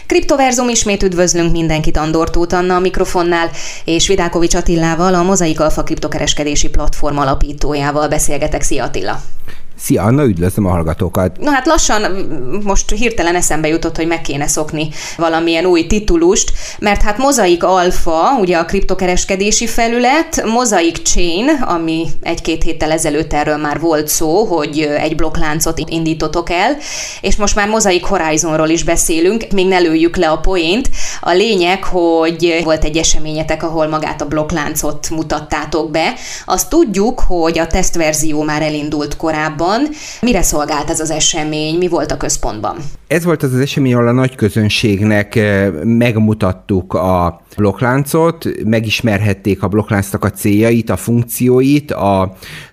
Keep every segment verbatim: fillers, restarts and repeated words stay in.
Kriptoverzum, ismét üdvözlünk mindenkit, Andor Tóth Anna a mikrofonnál, és Vidákovics Attilával, a Mozaik Alpha kriptokereskedési platform alapítójával beszélgetek. Szia Attila! Szia Anna, üdvözlöm a hallgatókat! Na hát lassan most hirtelen eszembe jutott, hogy meg kéne szokni valamilyen új titulust, mert hát Mozaik Alpha, ugye a kriptokereskedési felület, Mozaik Chain, ami egy-két héttel ezelőtt erről már volt szó, hogy egy blokkláncot indítotok el, és most már Mozaik Horizonról is beszélünk, még ne lőjük le a poént. A lényeg, hogy volt egy eseményetek, ahol magát a blokkláncot mutattátok be. Azt tudjuk, hogy a tesztverzió már elindult korábban. Mire szolgált ez az esemény? Mi volt a központban? Ez volt az az esemény, ahol a nagy közönségnek megmutattuk a blokkláncot, megismerhették a blokkláncnak a céljait, a funkcióit, a,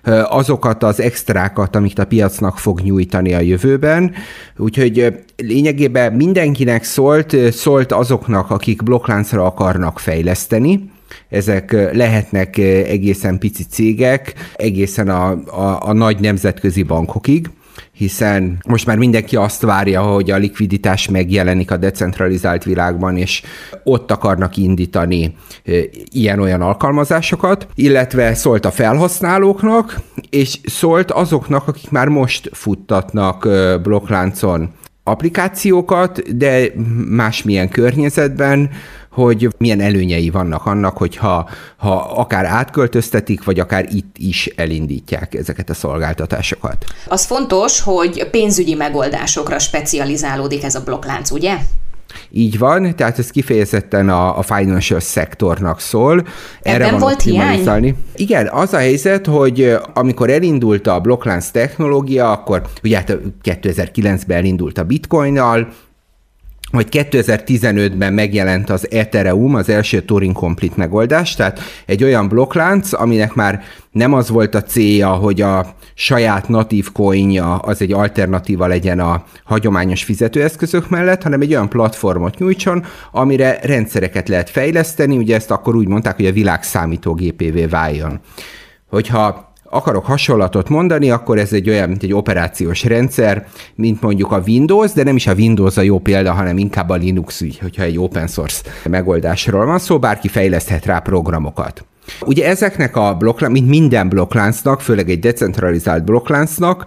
azokat az extrákat, amit a piacnak fog nyújtani a jövőben. Úgyhogy lényegében mindenkinek szólt, szólt azoknak, akik blokkláncra akarnak fejleszteni. Ezek lehetnek egészen pici cégek, egészen a, a, a nagy nemzetközi bankokig, hiszen most már mindenki azt várja, hogy a likviditás megjelenik a decentralizált világban, és ott akarnak indítani ilyen-olyan alkalmazásokat, illetve szólt a felhasználóknak, és szólt azoknak, akik már most futtatnak blokkláncon applikációkat, de másmilyen környezetben, hogy milyen előnyei vannak annak, hogyha ha akár átköltöztetik, vagy akár itt is elindítják ezeket a szolgáltatásokat. Az fontos, hogy pénzügyi megoldásokra specializálódik ez a blokklánc, ugye? Így van, tehát ez kifejezetten a, a financial szektornak szól. Erre Ebben volt hiány? Igen, az a helyzet, hogy amikor elindult a blokklánc technológia, akkor ugye hát kétezer-kilencben elindult a bitcoinnal, vagy kétezer-tizenötben megjelent az Ethereum, az első Turing Complete megoldás, tehát egy olyan blokklánc, aminek már nem az volt a célja, hogy a saját natív coinja az egy alternatíva legyen a hagyományos fizetőeszközök mellett, hanem egy olyan platformot nyújtson, amire rendszereket lehet fejleszteni, ugye ezt akkor úgy mondták, hogy a világ számítógépévé váljon. Hogyha akarok hasonlatot mondani, akkor ez egy olyan, mint egy operációs rendszer, mint mondjuk a Windows, de nem is a Windows a jó példa, hanem inkább a Linux, hogyha egy open source megoldásról van szó, bárki fejleszthet rá programokat. Ugye ezeknek a blokklánc, mint minden blokkláncnak, főleg egy decentralizált blokkláncnak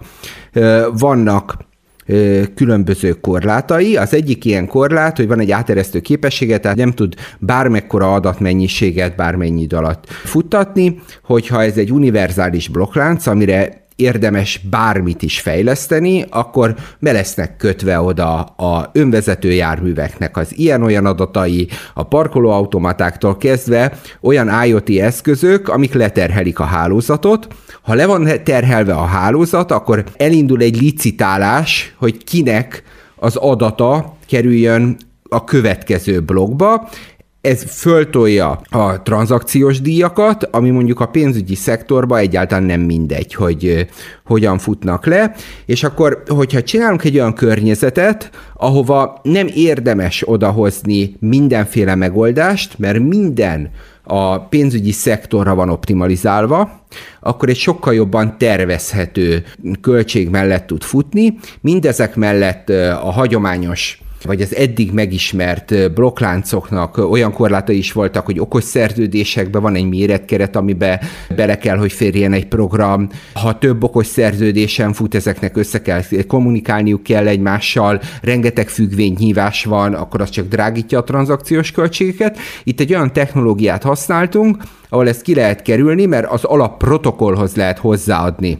vannak különböző korlátai. Az egyik ilyen korlát, hogy van egy áteresztő képessége, tehát nem tud bármekkora adatmennyiséget bármennyi idő alatt futtatni, hogyha ez egy univerzális blokklánc, amire érdemes bármit is fejleszteni, akkor be lesznek kötve oda a önvezető járműveknek az ilyen-olyan adatai, a parkolóautomatáktól kezdve olyan IoT eszközök, amik leterhelik a hálózatot. Ha le van terhelve a hálózat, akkor elindul egy licitálás, hogy kinek az adata kerüljön a következő blokkba. Ez föltolja a tranzakciós díjakat, ami mondjuk a pénzügyi szektorban egyáltalán nem mindegy, hogy hogyan futnak le, és akkor, hogyha csinálunk egy olyan környezetet, ahova nem érdemes odahozni mindenféle megoldást, mert minden a pénzügyi szektorra van optimalizálva, akkor egy sokkal jobban tervezhető költség mellett tud futni. Mindezek mellett a hagyományos vagy az eddig megismert blokkláncoknak olyan korlátai is voltak, hogy okos szerződésekben van egy méretkeret, amiben bele kell, hogy férjen egy program. Ha több okos szerződésen fut, ezeknek össze kell kommunikálniuk kell egymással, rengeteg függvényhívás van, akkor az csak drágítja a tranzakciós költségeket. Itt egy olyan technológiát használtunk, ahol ezt ki lehet kerülni, mert az alapprotokollhoz lehet hozzáadni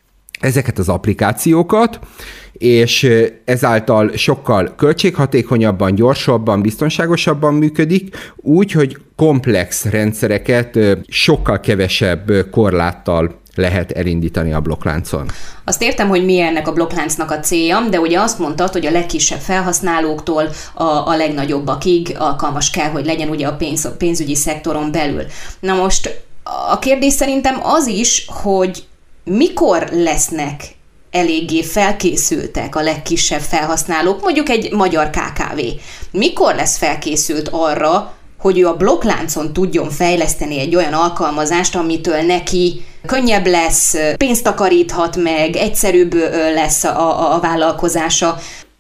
ezeket az applikációkat, és ezáltal sokkal költséghatékonyabban, gyorsabban, biztonságosabban működik, úgy, hogy komplex rendszereket sokkal kevesebb korláttal lehet elindítani a blokkláncon. Azt értem, hogy mi ennek a blokkláncnak a célja, de ugye azt mondtad, hogy a legkisebb felhasználóktól a, a legnagyobbakig alkalmas kell, hogy legyen ugye a pénz, pénzügyi szektoron belül. Na most a kérdés szerintem az is, hogy mikor lesznek eléggé felkészültek a legkisebb felhasználók, mondjuk egy magyar ká ká vé. Mikor lesz felkészült arra, hogy ő a blokkláncon tudjon fejleszteni egy olyan alkalmazást, amitől neki könnyebb lesz, pénzt takaríthat meg, egyszerűbb lesz a, a, a vállalkozása?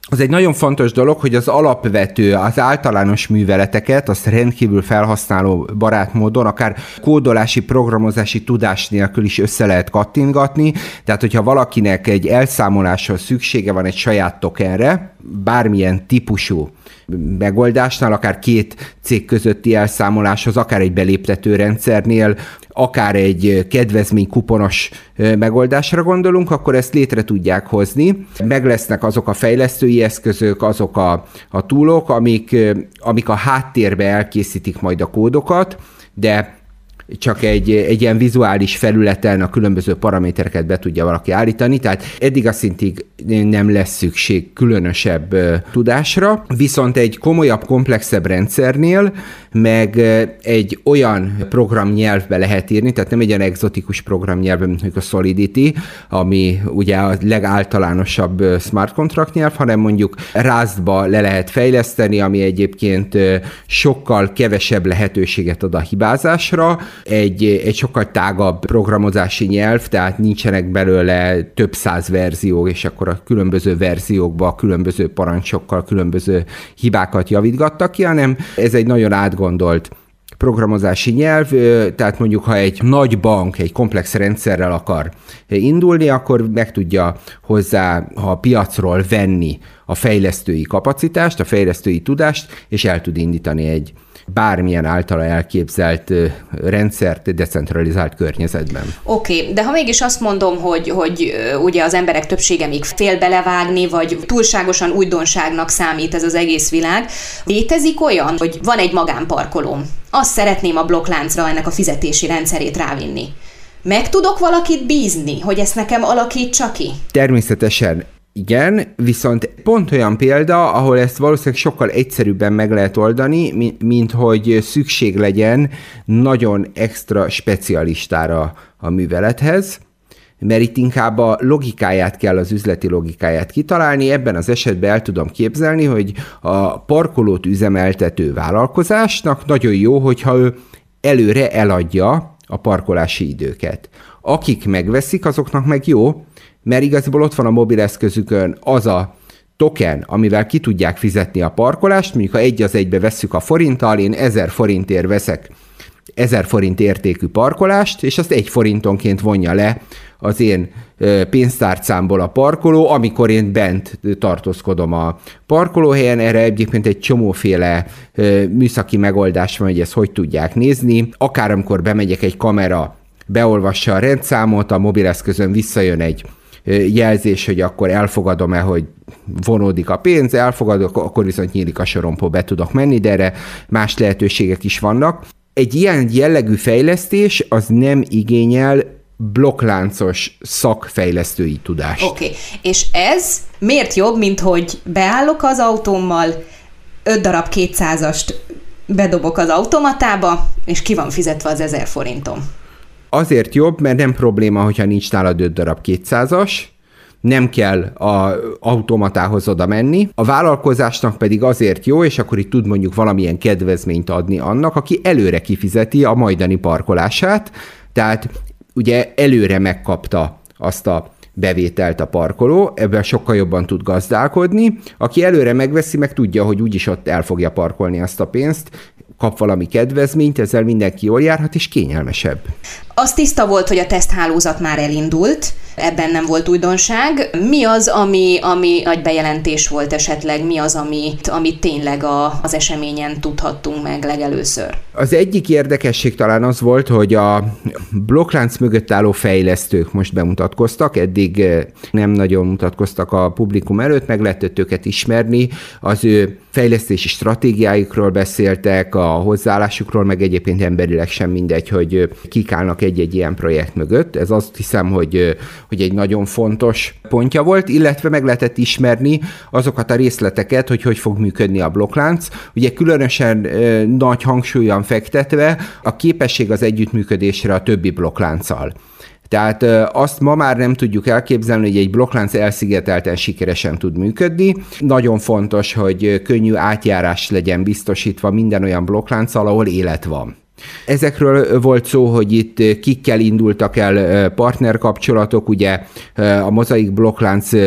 Az egy nagyon fontos dolog, hogy az alapvető, az általános műveleteket, azt rendkívül felhasználó barát módon, akár kódolási, programozási tudás nélkül is össze lehet kattintgatni. Tehát, hogyha valakinek egy elszámoláshoz szüksége van egy saját tokenre, bármilyen típusú megoldásnál, akár két cég közötti elszámoláshoz, akár egy beléptető rendszernél, akár egy kedvezménykuponos megoldásra gondolunk, akkor ezt létre tudják hozni. Meg lesznek azok a fejlesztői eszközök, azok a, a toolok, amik, amik a háttérbe elkészítik majd a kódokat, de csak egy, egy ilyen vizuális felületen a különböző paramétereket be tudja valaki állítani, tehát eddig a szintig nem lesz szükség különösebb tudásra, viszont egy komolyabb, komplexebb rendszernél meg egy olyan programnyelvbe lehet írni, tehát nem egy olyan egzotikus programnyelvbe, mint a Solidity, ami ugye a legáltalánosabb smart contract nyelv, hanem mondjuk Rustba le lehet fejleszteni, ami egyébként sokkal kevesebb lehetőséget ad a hibázásra, egy, egy sokkal tágabb programozási nyelv, tehát nincsenek belőle több száz verzió, és akkor a különböző verziókba, különböző parancsokkal, különböző hibákat javítgattak ki, hanem ez egy nagyon átgondolt programozási nyelv, tehát mondjuk, ha egy nagy bank egy komplex rendszerrel akar indulni, akkor meg tudja hozzá ha a piacról venni a fejlesztői kapacitást, a fejlesztői tudást, és el tud indítani egy bármilyen általa elképzelt rendszert decentralizált környezetben. Oké, okay, de ha mégis azt mondom, hogy, hogy ugye az emberek többsége még fél belevágni, vagy túlságosan újdonságnak számít ez az egész világ, létezik olyan, hogy van egy magánparkolóm, azt szeretném a blokkláncra ennek a fizetési rendszerét rávinni. Meg tudok valakit bízni, hogy ezt nekem alakítsa ki? Természetesen igen, viszont pont olyan példa, ahol ezt valószínűleg sokkal egyszerűbben meg lehet oldani, mint hogy szükség legyen nagyon extra specialistára a művelethez, mert itt inkább a logikáját kell, az üzleti logikáját kitalálni. Ebben az esetben el tudom képzelni, hogy a parkolót üzemeltető vállalkozásnak nagyon jó, hogyha ő előre eladja a parkolási időket. Akik megveszik, azoknak meg jó, mert igazából ott van a mobileszközükön az a token, amivel ki tudják fizetni a parkolást, mondjuk ha egy az egybe vesszük a forinttal, én ezer forintért veszek ezer forint értékű parkolást, és azt egy forintonként vonja le az én pénztárcámból a parkoló, amikor én bent tartózkodom a parkolóhelyen. Erre egyébként egy csomóféle műszaki megoldás van, hogy ezt hogy tudják nézni. Akár amikor bemegyek, egy kamera beolvassa a rendszámot, a mobileszközön visszajön egy jelzés, hogy akkor elfogadom-e, hogy vonódik a pénz, elfogadok, akkor viszont nyílik a sorompó, be tudok menni, de erre más lehetőségek is vannak. Egy ilyen jellegű fejlesztés az nem igényel blokkláncos szakfejlesztői tudást. Oké, okay. És ez miért jobb, mint hogy beállok az autómmal, öt darab kétszázast bedobok az automatába, és ki van fizetve az ezer forintom? Azért jobb, mert nem probléma, hogyha nincs nálad öt darab kétszázas, nem kell az automatához oda menni. A vállalkozásnak pedig azért jó, és akkor itt tud mondjuk valamilyen kedvezményt adni annak, aki előre kifizeti a majdani parkolását, tehát ugye előre megkapta azt a bevételt a parkoló, ebben sokkal jobban tud gazdálkodni. Aki előre megveszi, meg tudja, hogy úgyis ott el fogja parkolni azt a pénzt, kap valami kedvezményt, ezzel mindenki jól járhat, és kényelmesebb. Az tiszta volt, hogy a teszthálózat már elindult, ebben nem volt újdonság. Mi az, ami, ami nagy bejelentés volt esetleg? Mi az, amit, amit tényleg a, az eseményen tudhattunk meg legelőször? Az egyik érdekesség talán az volt, hogy a blokklánc mögött álló fejlesztők most bemutatkoztak, eddig nem nagyon mutatkoztak a publikum előtt, meg lehetett őket ismerni, az ő fejlesztési stratégiájukról beszéltek, a hozzáállásukról, meg egyébként emberileg sem mindegy, hogy kik állnak egy-egy ilyen projekt mögött. Ez azt hiszem, hogy, hogy egy nagyon fontos pontja volt, illetve meg lehetett ismerni azokat a részleteket, hogy hogy fog működni a blokklánc. Ugye különösen e, nagy hangsúlyan fektetve a képesség az együttműködésre a többi blokklánccal. Tehát azt ma már nem tudjuk elképzelni, hogy egy blokklánc elszigetelten sikeresen tud működni. Nagyon fontos, hogy könnyű átjárás legyen biztosítva minden olyan blokklánccal, ahol élet van. Ezekről volt szó, hogy itt kikkel indultak el partnerkapcsolatok, ugye a Mozaik blokklánc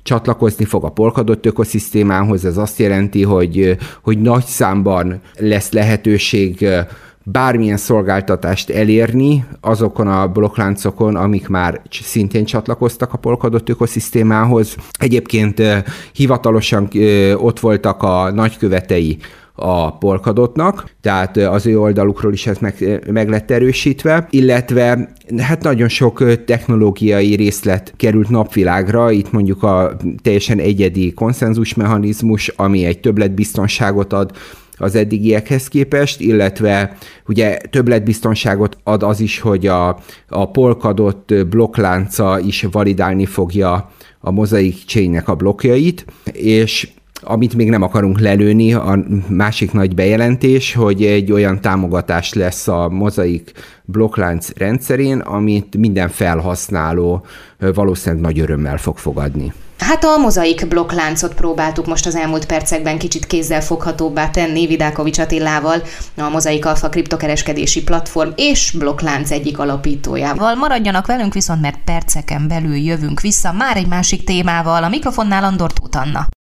csatlakozni fog a Polkadot ökoszisztémához. Ez azt jelenti, hogy, hogy nagy számban lesz lehetőség bármilyen szolgáltatást elérni azokon a blokkláncokon, amik már szintén csatlakoztak a Polkadot ökoszisztémához. Egyébként hivatalosan ott voltak a nagykövetei a Polkadotnak, tehát az ő oldalukról is ez meg, meg lett erősítve, illetve hát nagyon sok technológiai részlet került napvilágra, itt mondjuk a teljesen egyedi konszenzusmechanizmus, ami egy többletbiztonságot ad az eddigiekhez képest, illetve ugye többletbiztonságot ad az is, hogy a, a Polkadot blokklánca is validálni fogja a Mosaic Chainnek a blokkjait, és amit még nem akarunk lelőni, a másik nagy bejelentés, hogy egy olyan támogatás lesz a Mosaic blokklánc rendszerén, amit minden felhasználó valószínűleg nagy örömmel fog fogadni. Hát a Mosaic blokkláncot próbáltuk most az elmúlt percekben kicsit kézzelfoghatóbbá tenni Vidákovics Attilával, a Mosaic Alpha kriptokereskedési platform és blokklánc egyik alapítójával. Maradjanak velünk viszont, mert perceken belül jövünk vissza már egy másik témával. A mikrofonnál Andor Tóth Anna.